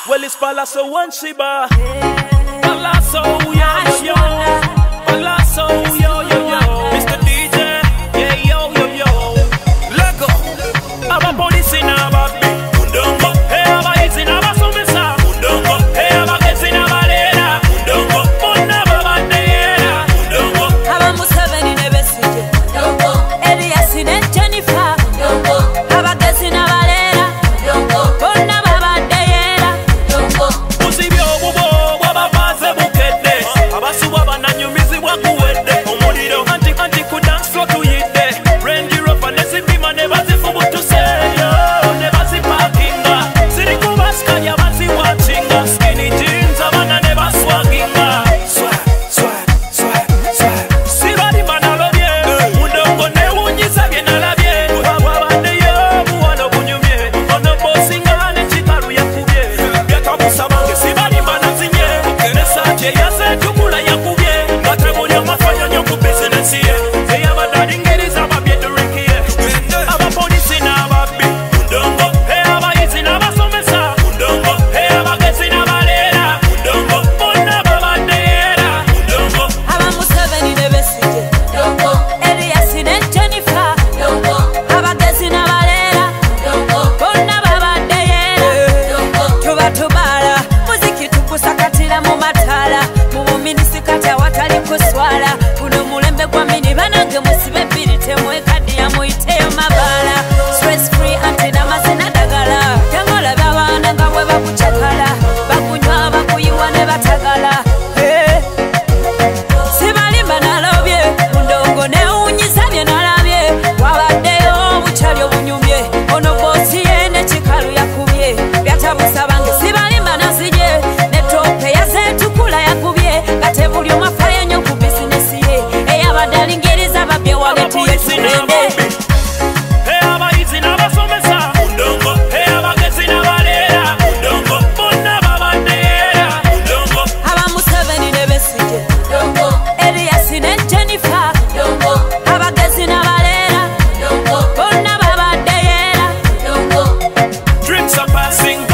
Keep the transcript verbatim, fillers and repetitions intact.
Well, it's Palazzo One Shiba. Palazzo, yo, yo, Palazzo, yo, yo, yo. Mister D J, yeah, yo, yo, yo. Lego, aba police in aba big Mundongo. Hey, aba is in aba somesa Mundongo. Hey, aba gets in aba lera Mundongo. Munda baba deera Mundongo. Aba Museveni ne Besigye Mundongo. Elias ne Jennifer Mundongo. Aba gets in aba lera Mundongo. Munda baba deera Mundongo. Musibyo bubo baba baze bukede. Abasuwa bananyumizi bwakuwedde. Omuliro anti anti ku dance floor tuyidde. Range Rover ne zipima ne bazifubutuseyo. Ne bazipakinga. Ziri ku basikanya baziwatchinga. Skinny jeans abana ne baswaginga. Swag, swag, swag, swag. Sibalima nalobye. Mundongo newunyisa bye nalabye. Bwabaddeyo buwano bunyumye. Ono bosinga ne kikalu yakubye. Byatabusa bange sibalima nazinye. Ne Saje yasetukula yakubye. Batebulya amafanya nnyo ku bizinesi ye. Eyabadalingiriza ababyedurikiye. Abapolisi n'ababbi Mundongo. Hey, abayizi n'abasomesa Mundongo. Hey, abagezi n'abaleera Mundongo. Bonna babaddeera Mundongo. Aba Museveni ne Besigye Mundongo. Elias ne Jennifer Mundongo. Aba gets in aba lera Mundongo. Bonna baba deera Mundongo. Tuba tubala muziki tukusakatira mu matala mu buminisitati awatali kuswala guno mulembe gwa mini banange musibe bbiri temwekaddiya muyiteyo mabala stress free anti n'amazina ddagala tangola babaana nga bwe bakucakala bakunywa bakuyiwa ne batagala Eh. Sibalimba nalobye Mundongo newunyisa bye nalabye wabaddeyo obukyali obunyumye ono boosi ye ne kikalu yakubye byatabusa bange sibalimba nazije ne tope yazetukula yakubye kate buli omu afaayo nnyo ku bizinesi ye eyabadalingiriza babye wagetiye Abapolisi n'ababbi. Hey, abayizi n'abasomesa Mundongo. Hey, abagezi n'abaleera Mundongo. Bonna babaddeera Mundongo. aba Museveni ne Besigye Mundongo. Elias ne Jennifer Mundongo. Abagezi n'abaleera Mundongo. Bonna babaddeera Mundongo. Drinks are passing